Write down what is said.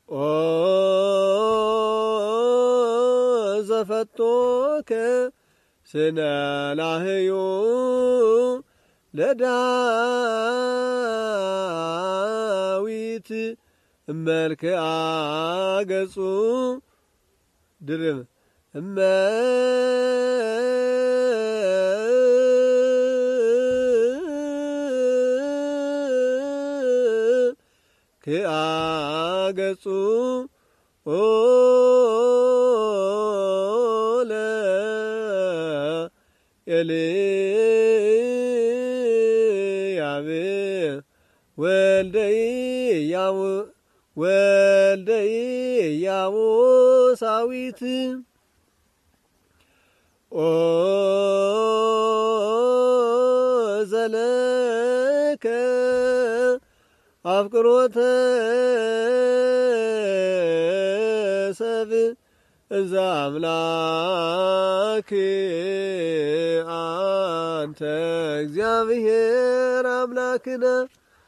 ኦ ዘፈቶከ ስነላህዩ ለዳዊት መልክዓ ገጹ ድርም መልክዓ ገጹ ኤልያብ ወልደ ኢያቡሳዊት ኦ ዘለከ አፍቅሮተ ሰብእ እዛ አምላክ አንተ እግዚአብሔር አምላክነ